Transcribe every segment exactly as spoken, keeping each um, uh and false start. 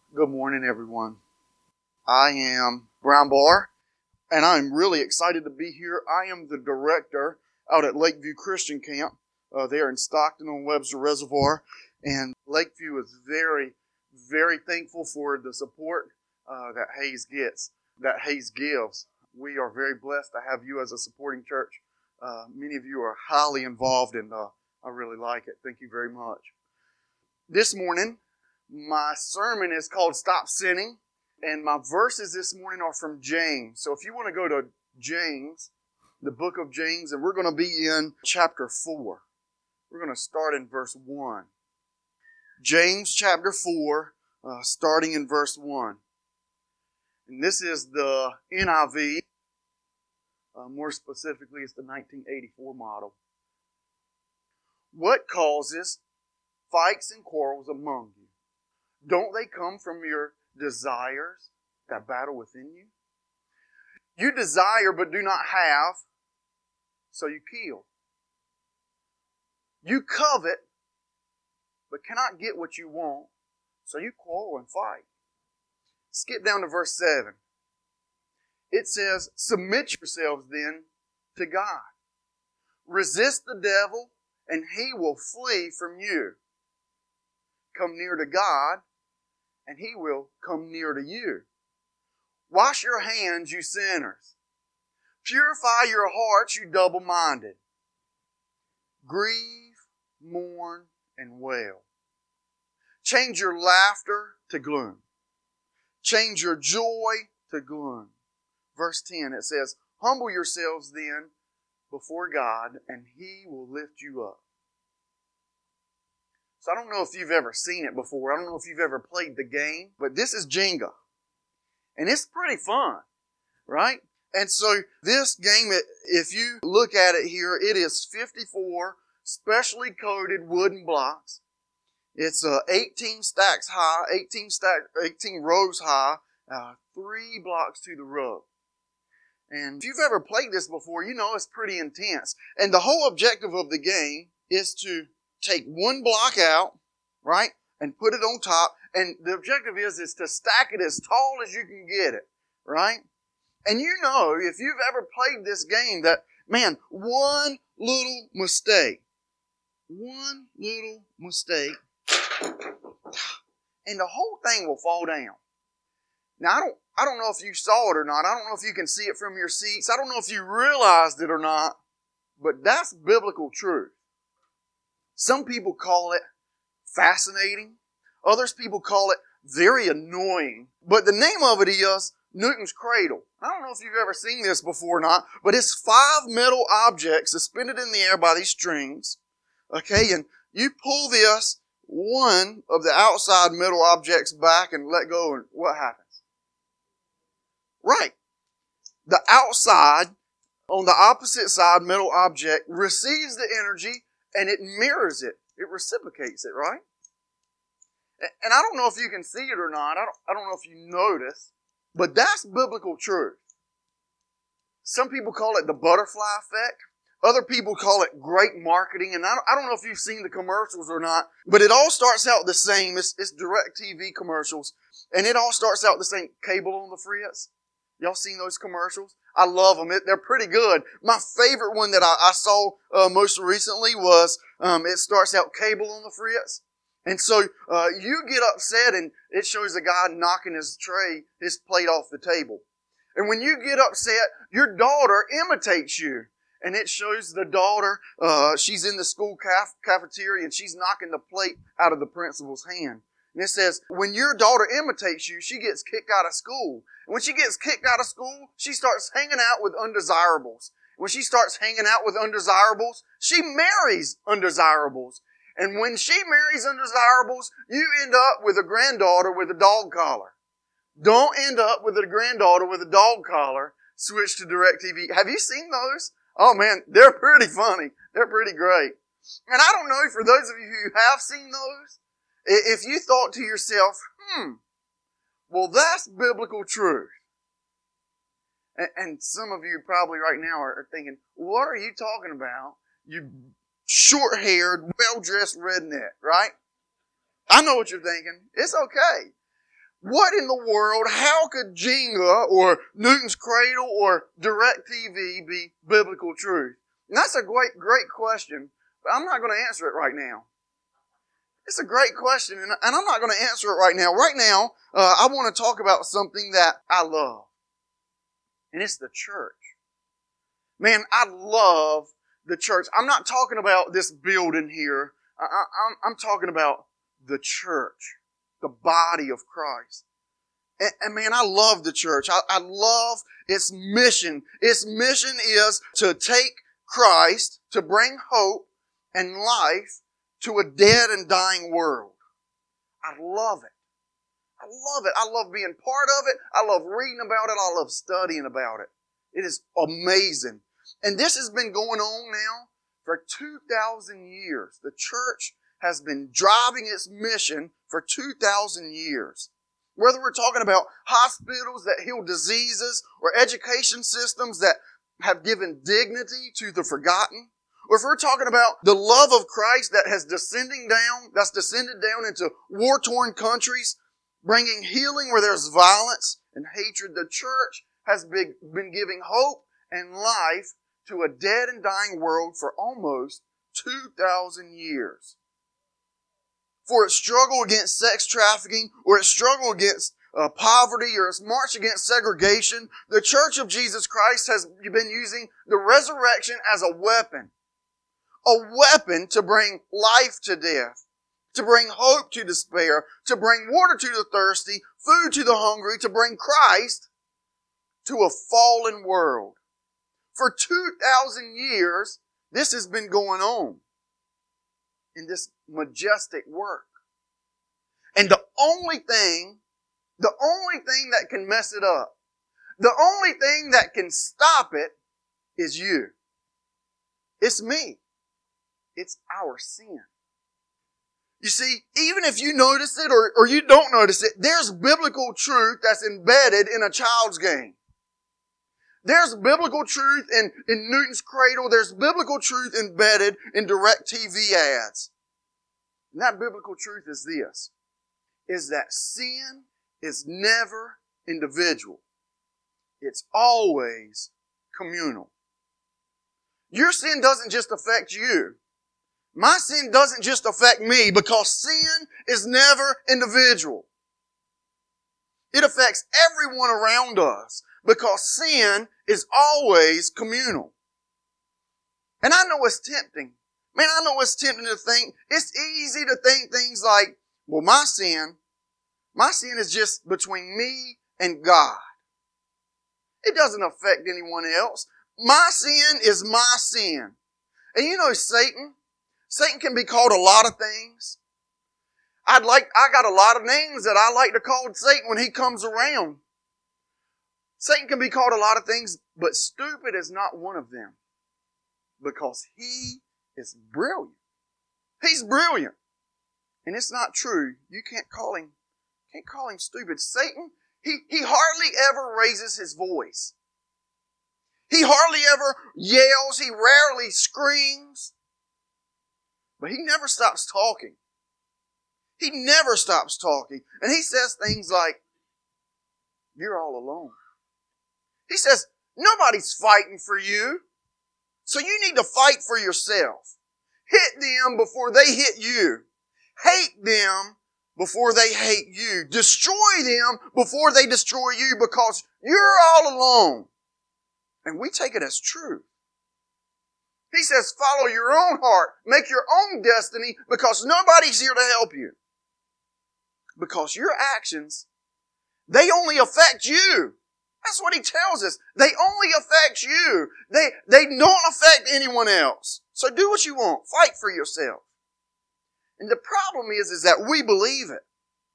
Good morning, everyone. I am Brian Barr, and I'm really excited to be here. I am the director out at Lakeview Christian Camp. Uh, they are in Stockton on Webster Reservoir, and Lakeview is very, very thankful for the support uh, that Hayes gets, that Hayes gives. We are very blessed to have you as a supporting church. Uh, many of you are highly involved, and uh, I really like it. Thank you very much. This morning, my sermon is called Stop Sinning, and my verses this morning are from James. So if you want to go to James, the book of James, and we're going to be in chapter four. We're going to start in verse one. James chapter four, uh, starting in verse one. And this is the N I V. Uh, more specifically, it's the nineteen eighty-four model. What causes fights and quarrels among you? Don't they come from your desires that battle within you? You desire but do not have, so you kill. You covet but cannot get what you want, so you quarrel and fight. Skip down to verse seven. It says, submit yourselves then to God. Resist the devil, and he will flee from you. Come near to God, and he will come near to you. Wash your hands, you sinners. Purify your hearts, you double-minded. Grieve, mourn, and wail. Change your laughter to gloom. Change your joy to gloom. Verse ten, it says, humble yourselves then before God, and he will lift you up. So I don't know if you've ever seen it before. I don't know if you've ever played the game, but this is Jenga. And it's pretty fun, right? And so this game, if you look at it here, it is fifty-four specially coated wooden blocks. It's uh, eighteen stacks high, eighteen stack, eighteen rows high, uh, three blocks to the row. And if you've ever played this before, you know it's pretty intense. And the whole objective of the game is to take one block out, right, and put it on top. And the objective is, is to stack it as tall as you can get it, right? And you know, if you've ever played this game, that, man, one little mistake, one little mistake, and the whole thing will fall down. Now, I don't, I don't know if you saw it or not. I don't know if you can see it from your seats. I don't know if you realized it or not, but that's biblical truth. Some people call it fascinating. Others people call it very annoying. But the name of it is Newton's Cradle. I don't know if you've ever seen this before or not, but it's five metal objects suspended in the air by these strings. Okay, and you pull this one of the outside metal objects back and let go, and what happens? Right. The outside, on the opposite side metal object, receives the energy and it mirrors it. It reciprocates it, right? And I don't know if you can see it or not. I don't, I don't know if you notice. But that's biblical truth. Some people call it the butterfly effect. Other people call it great marketing. And I don't, I don't know if you've seen the commercials or not. But it all starts out the same. It's, it's DirecTV commercials. And it all starts out the same. Cable on the fritz. Y'all seen those commercials? I love them. It, they're pretty good. My favorite one that I, I saw uh, most recently was, um, it starts out cable on the fritz. And so uh, you get upset and it shows a guy knocking his tray, his plate off the table. And when you get upset, your daughter imitates you. And it shows the daughter, uh, she's in the school caf- cafeteria and she's knocking the plate out of the principal's hand. And it says, when your daughter imitates you, she gets kicked out of school. And when she gets kicked out of school, she starts hanging out with undesirables. When she starts hanging out with undesirables, she marries undesirables. And when she marries undesirables, you end up with a granddaughter with a dog collar. Don't end up with a granddaughter with a dog collar. Switch to DirecTV. Have you seen those? Oh man, they're pretty funny. They're pretty great. And I don't know, for those of you who have seen those, if you thought to yourself, hmm, well, that's biblical truth. And, and some of you probably right now are thinking, what are you talking about? You short-haired, well-dressed redneck, right? I know what you're thinking. It's okay. What in the world, how could Jenga or Newton's Cradle or DirecTV be biblical truth? And that's a great, great question, but I'm not going to answer it right now. It's a great question, and, and I'm not going to answer it right now. Right now, uh, I want to talk about something that I love, and it's the church. Man, I love the church. I'm not talking about this building here. I, I, I'm, I'm talking about the church, the body of Christ. And, and man, I love the church. I, I love its mission. Its mission is to take Christ, to bring hope and life to a dead and dying world. I love it. I love it. I love being part of it. I love reading about it. I love studying about it. It is amazing. And this has been going on now for two thousand years. The church has been driving its mission for two thousand years. Whether we're talking about hospitals that heal diseases or education systems that have given dignity to the forgotten, or if we're talking about the love of Christ that has descending down, that's descended down into war-torn countries, bringing healing where there's violence and hatred, the church has been, been giving hope and life to a dead and dying world for almost two thousand years. For its struggle against sex trafficking, or its struggle against uh, poverty, or its march against segregation, the Church of Jesus Christ has been using the resurrection as a weapon. A weapon to bring life to death, to bring hope to despair, to bring water to the thirsty, food to the hungry, to bring Christ to a fallen world. For two thousand years, this has been going on in this majestic work. And the only thing, the only thing that can mess it up, the only thing that can stop it is you. It's me. It's our sin. You see, even if you notice it or, or you don't notice it, there's biblical truth that's embedded in a child's game. There's biblical truth in, in Newton's Cradle. There's biblical truth embedded in DirecTV ads. And that biblical truth is this, is that sin is never individual. It's always communal. Your sin doesn't just affect you. My sin doesn't just affect me, because sin is never individual. It affects everyone around us, because sin is always communal. And I know it's tempting. Man, I know it's tempting to think, it's easy to think things like, well, my sin, my sin is just between me and God. It doesn't affect anyone else. My sin is my sin. And you know Satan, Satan can be called a lot of things. I'd like, I got a lot of names that I like to call Satan when he comes around. Satan can be called a lot of things, but stupid is not one of them. Because he is brilliant. He's brilliant. And it's not true. You can't call him, can't call him stupid. Satan, he, he hardly ever raises his voice. He hardly ever yells. He rarely screams. But he never stops talking. He never stops talking. And he says things like, you're all alone. He says, nobody's fighting for you. So you need to fight for yourself. Hit them before they hit you. Hate them before they hate you. Destroy them before they destroy you, because you're all alone. And we take it as true. He says, follow your own heart. Make your own destiny, because nobody's here to help you. Because your actions, they only affect you. That's what he tells us. They only affect you. They, they don't affect anyone else. So do what you want. Fight for yourself. And the problem is, is that we believe it.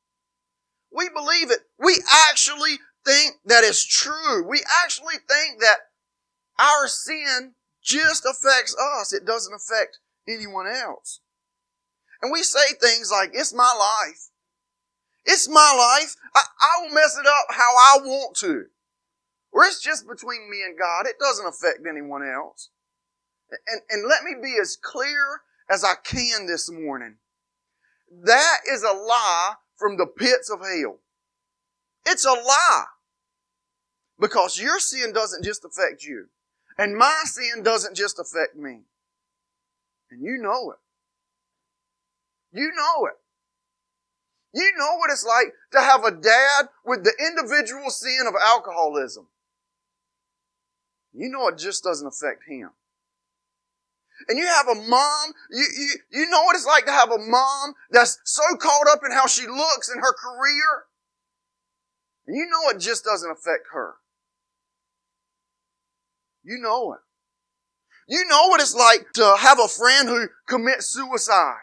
We believe it. We actually think that it's true. We actually think that our sin just affects us. It doesn't affect anyone else. And we say things like, it's my life. It's my life. I, I will mess it up how I want to. Or it's just between me and God. It doesn't affect anyone else. And, and let me be as clear as I can this morning. That is a lie from the pits of hell. It's a lie. Because your sin doesn't just affect you. And my sin doesn't just affect me. And you know it. You know it. You know what it's like to have a dad with the individual sin of alcoholism. You know it just doesn't affect him. And you have a mom, you, you, you know what it's like to have a mom that's so caught up in how she looks in her career. And you know it just doesn't affect her. You know it. You know what it's like to have a friend who commits suicide.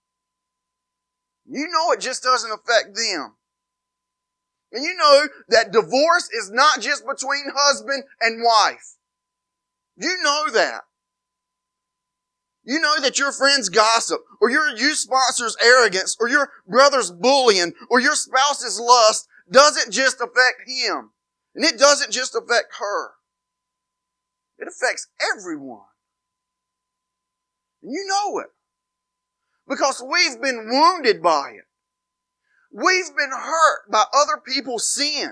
You know it just doesn't affect them. And you know that divorce is not just between husband and wife. You know that. You know that your friend's gossip, or your youth sponsor's arrogance, or your brother's bullying, or your spouse's lust doesn't just affect him. And it doesn't just affect her. It affects everyone. And you know it. Because we've been wounded by it. We've been hurt by other people's sin.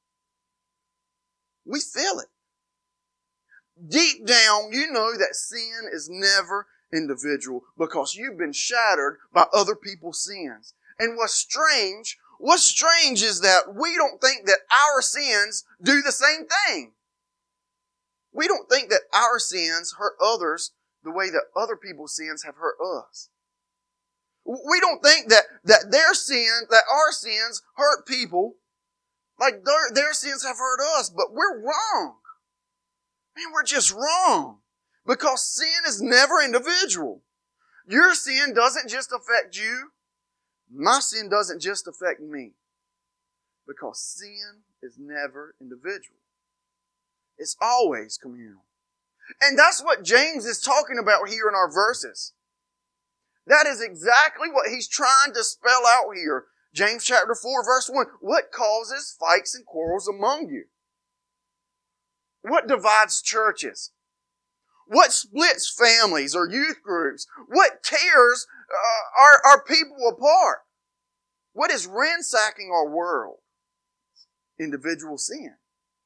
We feel it. Deep down, you know that sin is never individual because you've been shattered by other people's sins. And what's strange, what's strange is that we don't think that our sins do the same thing. We don't think that our sins hurt others the way that other people's sins have hurt us. We don't think that, that their sin, that our sins hurt people like their, their sins have hurt us, but we're wrong. Man, we're just wrong. Because sin is never individual. Your sin doesn't just affect you. My sin doesn't just affect me. Because sin is never individual. It's always communal. And that's what James is talking about here in our verses. That is exactly what he's trying to spell out here. James chapter four, verse one. What causes fights and quarrels among you? What divides churches? What splits families or youth groups? What tears uh, our, our people apart? What is ransacking our world? Individual sin.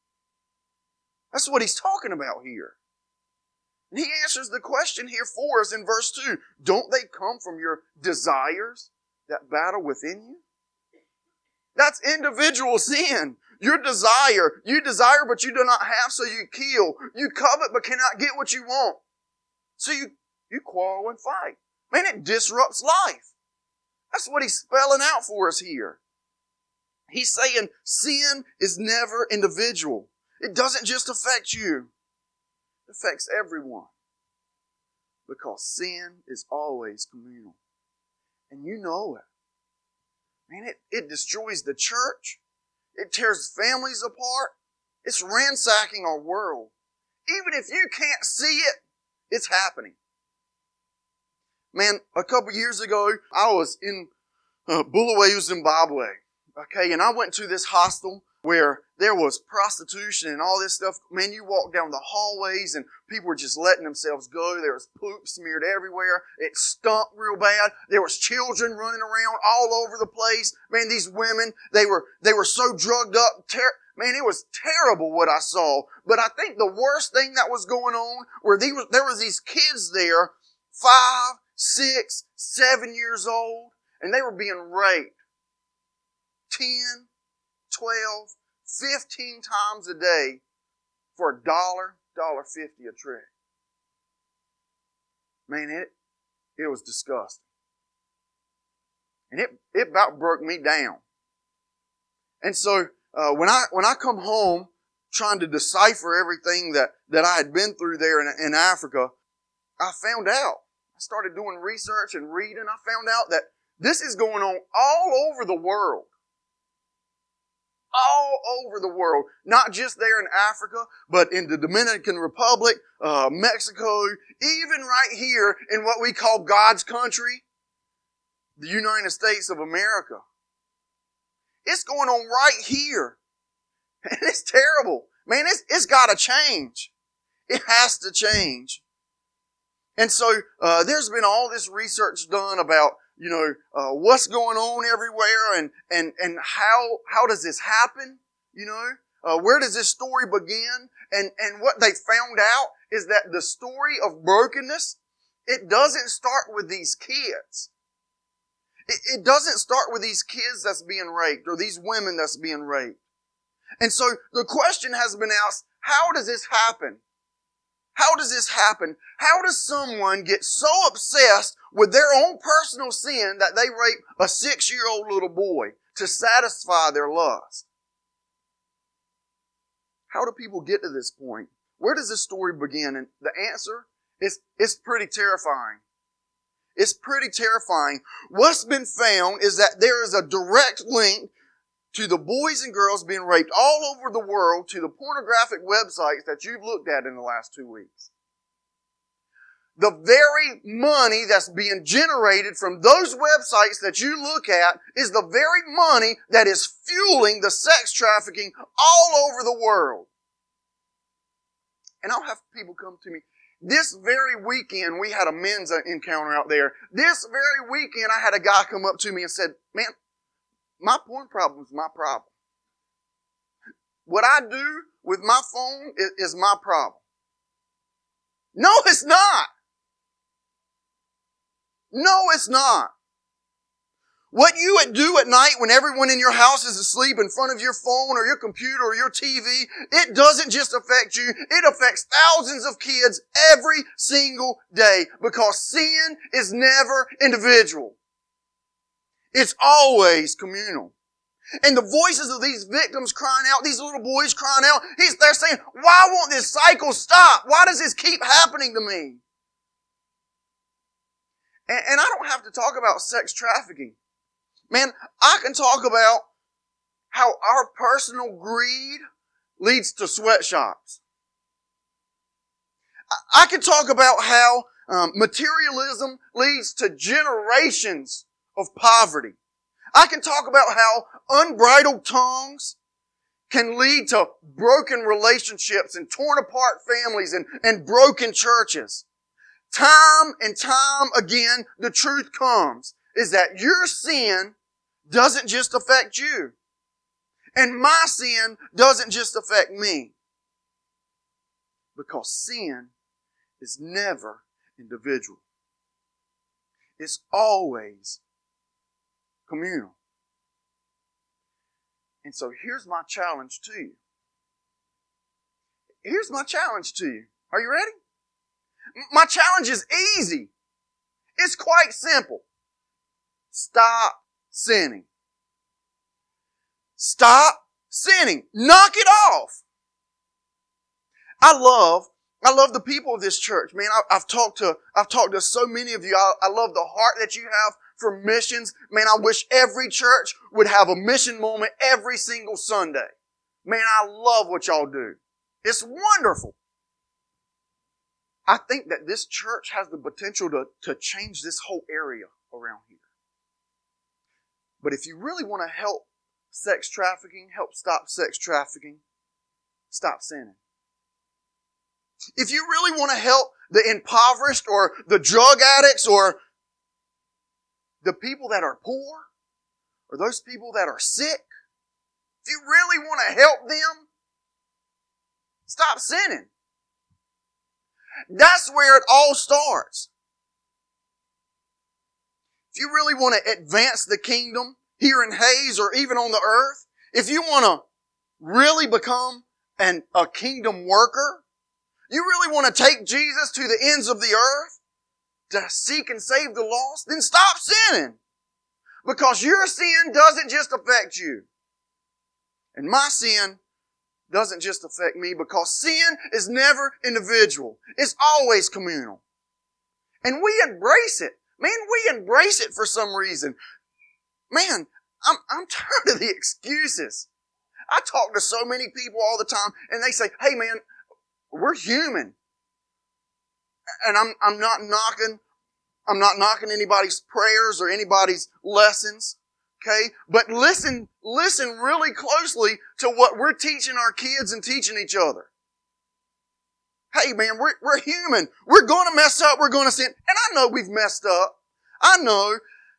That's what he's talking about here. And he answers the question here for us in verse two. Don't they come from your desires that battle within you? That's individual sin. Your desire. You desire but you do not have, so you kill. You covet but cannot get what you want. So you, you quarrel and fight. Man, it disrupts life. That's what he's spelling out for us here. He's saying sin is never individual. It doesn't just affect you. It affects everyone. Because sin is always communal. And you know it. Man, it, it destroys the church. It tears families apart. It's ransacking our world. Even if you can't see it, it's happening. Man, a couple years ago, I was in uh, Bulawayo, Zimbabwe. Okay, and I went to this hostel where there was prostitution and all this stuff. Man, you walk down the hallways and people were just letting themselves go. There was poop smeared everywhere. It stunk real bad. There was children running around all over the place. Man, these women, they were, they were so drugged up. Ter- Man, it was terrible what I saw. But I think the worst thing that was going on were these, there was these kids there, five, six, seven years old, and they were being raped ten, twelve, fifteen times a day for a dollar, dollar fifty a trick. Man, it, it was disgusting. And it, it about broke me down. And so, uh, when I, when I come home trying to decipher everything that, that I had been through there in, in Africa, I found out. I started doing research and reading. I found out that this is going on all over the world. All over the world. Not just there in Africa, but in the Dominican Republic, uh, Mexico, even right here in what we call God's country, the United States of America. It's going on right here. And it's terrible. Man, it's, it's got to change. It has to change. And so uh, there's been all this research done about you know, uh, what's going on everywhere and, and, and how, how does this happen? You know, uh, where does this story begin? And, and what they found out is that the story of brokenness, it doesn't start with these kids. It, it doesn't start with these kids that's being raped or these women that's being raped. And so the question has been asked, how does this happen? How does this happen? How does someone get so obsessed with their own personal sin that they rape a six-year-old little boy to satisfy their lust? How do people get to this point? Where does this story begin? And the answer is, it's pretty terrifying. It's pretty terrifying. What's been found is that there is a direct link to the boys and girls being raped all over the world, to the pornographic websites that you've looked at in the last two weeks. The very money that's being generated from those websites that you look at is the very money that is fueling the sex trafficking all over the world. And I'll have people come to me. This very weekend, we had a men's encounter out there. This very weekend, I had a guy come up to me and said, man, my porn problem is my problem. What I do with my phone is, is my problem. No, it's not. No, it's not. What you would do at night when everyone in your house is asleep in front of your phone or your computer or your T V, it doesn't just affect you, it affects thousands of kids every single day because sin is never individual. It's always communal. And the voices of these victims crying out, these little boys crying out, he's, they're saying, why won't this cycle stop? Why does this keep happening to me? And, and I don't have to talk about sex trafficking. Man, I can talk about how our personal greed leads to sweatshops. I, I can talk about how um, materialism leads to generations of poverty. I can talk about how unbridled tongues can lead to broken relationships and torn apart families and, and broken churches. Time and time again, the truth comes is that your sin doesn't just affect you. And my sin doesn't just affect me. Because sin is never individual. It's always communal. And so here's my challenge to you. Here's my challenge to you. Are you ready? My challenge is easy. It's quite simple. Stop sinning. Stop sinning. Knock it off. I love, I love the people of this church. Man, I, I've talked to, I've talked to so many of you. I, I love the heart that you have for missions. Man, I wish every church would have a mission moment every single Sunday. Man, I love what y'all do. It's wonderful. I think that this church has the potential to, to change this whole area around here. But if you really want to help sex trafficking, help stop sex trafficking, stop sinning. If you really want to help the impoverished or the drug addicts or the people that are poor or those people that are sick, if you really want to help them, stop sinning. That's where it all starts. If you really want to advance the kingdom here in Hayes or even on the earth, if you want to really become an, a kingdom worker, you really want to take Jesus to the ends of the earth to seek and save the lost, then stop sinning. Because your sin doesn't just affect you. And my sin doesn't just affect me because sin is never individual. It's always communal. And we embrace it. Man, we embrace it for some reason. Man, I'm, I'm tired of the excuses. I talk to so many people all the time and they say, hey man, we're human. And I'm, I'm not knocking, I'm not knocking anybody's prayers or anybody's lessons. Okay? But listen, listen really closely to what we're teaching our kids and teaching each other. Hey man, we're, we're human. We're going to mess up. We're going to sin. And I know we've messed up. I know.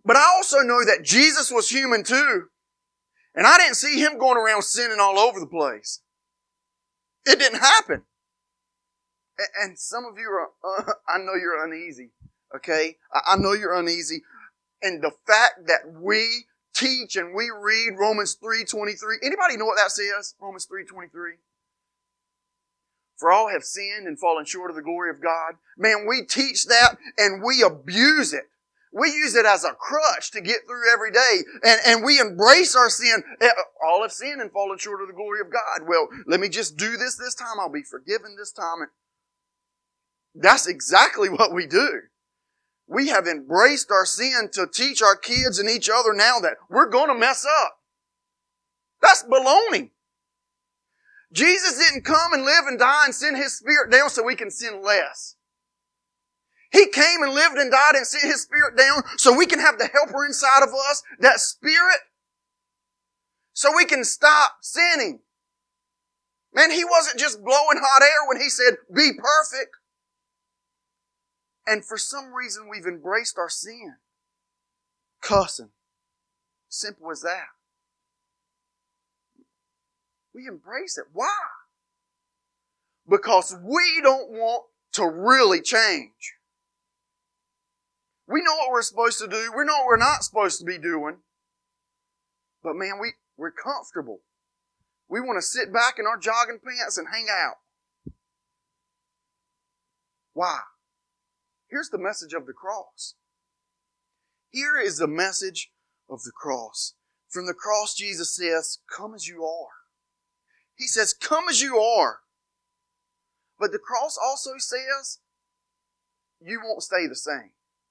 But I also know that Jesus was human too. And I didn't see him going around sinning all over the place. It didn't happen. And some of you are, uh, I know you're uneasy. Okay? I know you're uneasy. And the fact that we teach and we read Romans three twenty-three. Anybody know what that says? Romans three twenty-three. For all have sinned and fallen short of the glory of God. Man, we teach that and we abuse it. We use it as a crutch to get through every day. And, and we embrace our sin. All have sinned and fallen short of the glory of God. Well, let me just do this this time. I'll be forgiven this time. And that's exactly what we do. We have embraced our sin to teach our kids and each other now that we're going to mess up. That's baloney. Jesus didn't come and live and die and send His Spirit down so we can sin less. He came and lived and died and sent His Spirit down so we can have the helper inside of us, that Spirit, so we can stop sinning. Man, He wasn't just blowing hot air when He said, be perfect. And for some reason, we've embraced our sin. Cussing. Simple as that. We embrace it. Why? Because we don't want to really change. We know what we're supposed to do. We know what we're not supposed to be doing. But man, we, we're comfortable. We want to sit back in our jogging pants and hang out. Why? Here's the message of the cross. Here is the message of the cross. From the cross, Jesus says, come as you are. He says, come as you are. But the cross also says, you won't stay the same.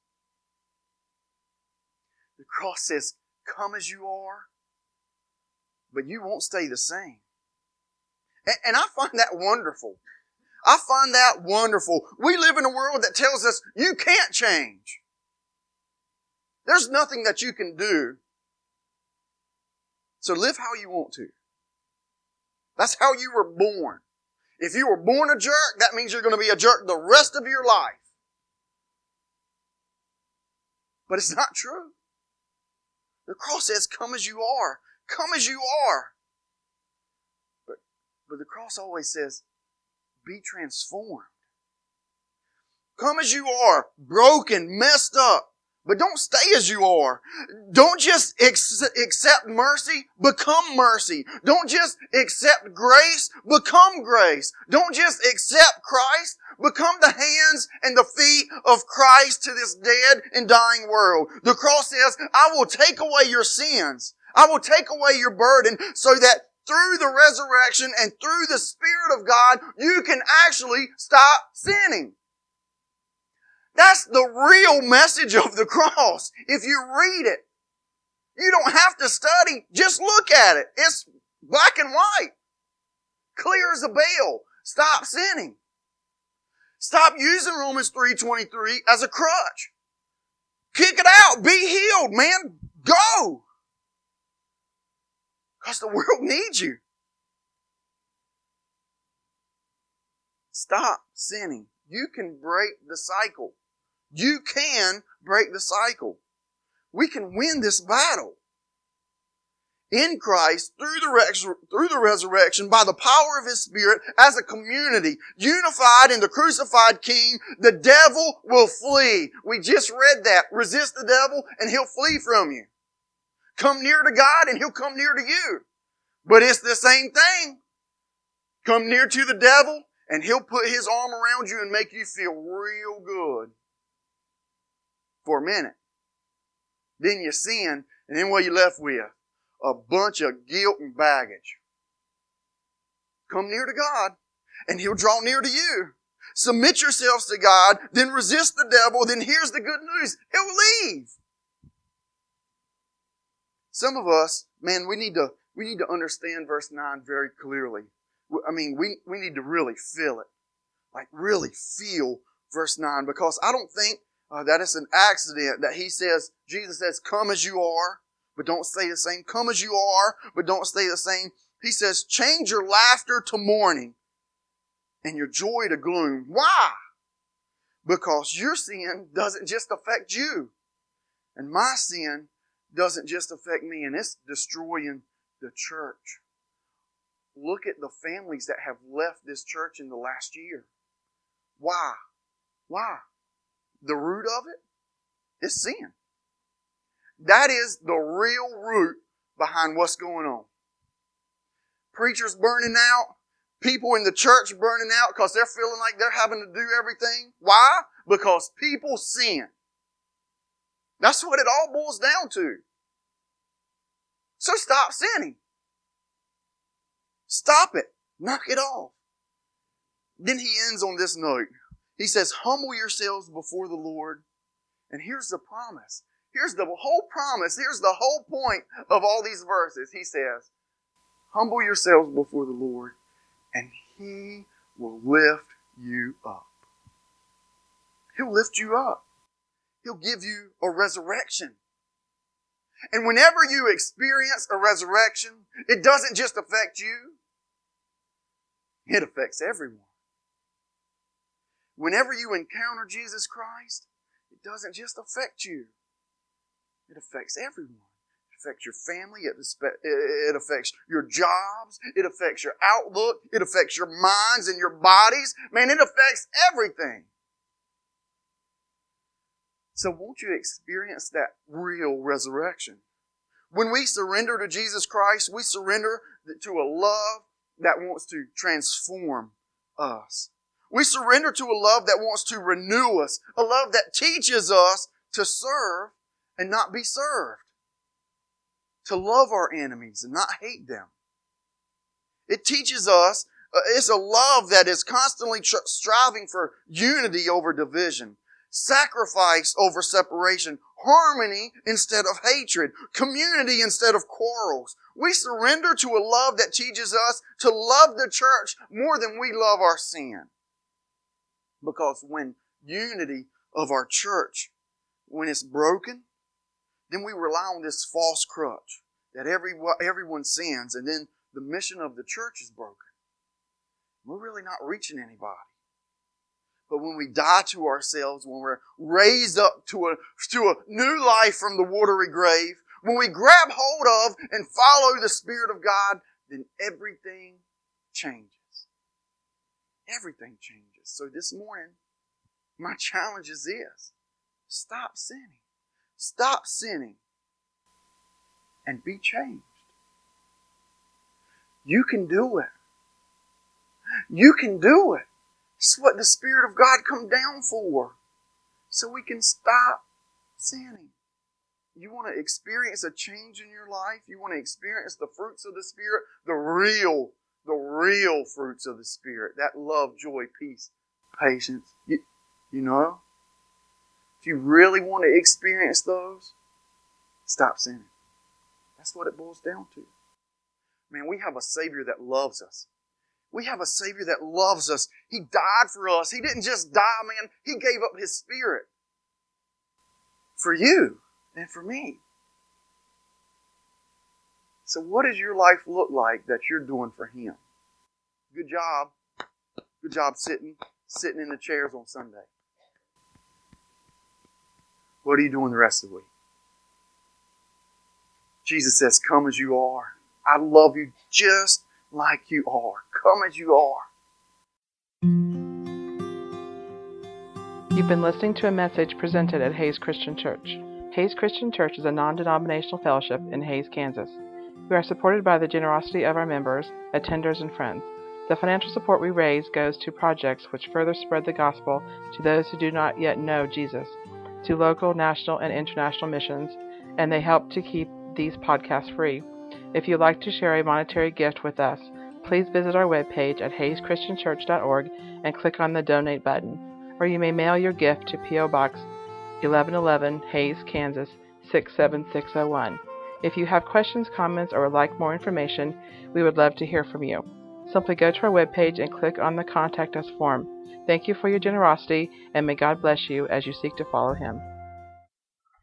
The cross says, come as you are, but you won't stay the same. And, and I find that wonderful. I find that wonderful. We live in a world that tells us you can't change. There's nothing that you can do. So live how you want to. That's how you were born. If you were born a jerk, that means you're going to be a jerk the rest of your life. But it's not true. The cross says, come as you are. Come as you are. But, but the cross always says, be transformed. Come as you are, broken, messed up. But don't stay as you are. Don't just ex- accept mercy, become mercy. Don't just accept grace, become grace. Don't just accept Christ, become the hands and the feet of Christ to this dead and dying world. The cross says, I will take away your sins. I will take away your burden so that through the resurrection and through the Spirit of God, you can actually stop sinning. That's the real message of the cross. If you read it, you don't have to study. Just look at it. It's black and white. Clear as a bell. Stop sinning. Stop using Romans three twenty-three as a crutch. Kick it out. Be healed, man. Go. Because the world needs you. Stop sinning. You can break the cycle. You can break the cycle. We can win this battle. In Christ, through the, res- through the resurrection, by the power of His Spirit, as a community, unified in the crucified King, the devil will flee. We just read that. Resist the devil and he'll flee from you. Come near to God and He'll come near to you. But it's the same thing. Come near to the devil and he'll put his arm around you and make you feel real good for a minute. Then you sin, and then what are you left with? A bunch of guilt and baggage. Come near to God, and He'll draw near to you. Submit yourselves to God, then resist the devil, then here's the good news. He'll leave. Some of us, man, we need to, we need to understand verse nine very clearly. I mean, we, we need to really feel it. Like, really feel verse nine, because I don't think uh, that it's an accident that He says, Jesus says, come as you are, but don't stay the same. Come as you are, but don't stay the same. He says, change your laughter to mourning and your joy to gloom. Why? Because your sin doesn't just affect you. And my sin doesn't just affect me, and it's destroying the church. Look at the families that have left this church in the last year. Why? Why? The root of it is sin. That is the real root behind what's going on. Preachers burning out, people in the church burning out because they're feeling like they're having to do everything. Why? Because people sin. That's what it all boils down to. So stop sinning. Stop it. Knock it off. Then he ends on this note. He says, humble yourselves before the Lord. And here's the promise. Here's the whole promise. Here's the whole point of all these verses. He says, humble yourselves before the Lord, and He will lift you up. He'll lift you up. He'll give you a resurrection. And whenever you experience a resurrection, it doesn't just affect you. It affects everyone. Whenever you encounter Jesus Christ, it doesn't just affect you. It affects everyone. It affects your family. It, it affects your jobs. It affects your outlook. It affects your minds and your bodies. Man, it affects everything. So won't you experience that real resurrection? When we surrender to Jesus Christ, we surrender to a love that wants to transform us. We surrender to a love that wants to renew us, a love that teaches us to serve and not be served, to love our enemies and not hate them. It teaches us, uh, it's a love that is constantly tr- striving for unity over division, sacrifice over separation, harmony instead of hatred, community instead of quarrels. We surrender to a love that teaches us to love the church more than we love our sin. Because when unity of our church, when it's broken, then we rely on this false crutch that every, everyone sins, and then the mission of the church is broken. We're really not reaching anybody. But when we die to ourselves, when we're raised up to a, to a new life from the watery grave, when we grab hold of and follow the Spirit of God, then everything changes. Everything changes. So this morning, my challenge is this. Stop sinning. Stop sinning. And be changed. You can do it. You can do it. It's what the Spirit of God come down for. So we can stop sinning. You want to experience a change in your life? You want to experience the fruits of the Spirit? The real, the real fruits of the Spirit. That love, joy, peace, patience. You, you know? If you really want to experience those, stop sinning. That's what it boils down to. Man, we have a Savior that loves us. We have a Savior that loves us. He died for us. He didn't just die, man. He gave up His Spirit for you and for me. So what does your life look like that you're doing for Him? Good job. Good job sitting, sitting in the chairs on Sunday. What are you doing the rest of the week? Jesus says, come as you are. I love you just like you are. Come as you are. You've been listening to a message presented at Hays Christian Church. Hays Christian Church is a non-denominational fellowship in Hays, Kansas. We are supported by the generosity of our members, attenders, and friends. The financial support we raise goes to projects which further spread the gospel to those who do not yet know Jesus, to local, national, and international missions, and they help to keep these podcasts free. If you'd like to share a monetary gift with us, please visit our webpage at hays christian church dot org and click on the Donate button, or you may mail your gift to P O Box eleven eleven, Hays, Kansas six seven six zero one. If you have questions, comments, or would like more information, we would love to hear from you. Simply go to our webpage and click on the Contact Us form. Thank you for your generosity, and may God bless you as you seek to follow Him.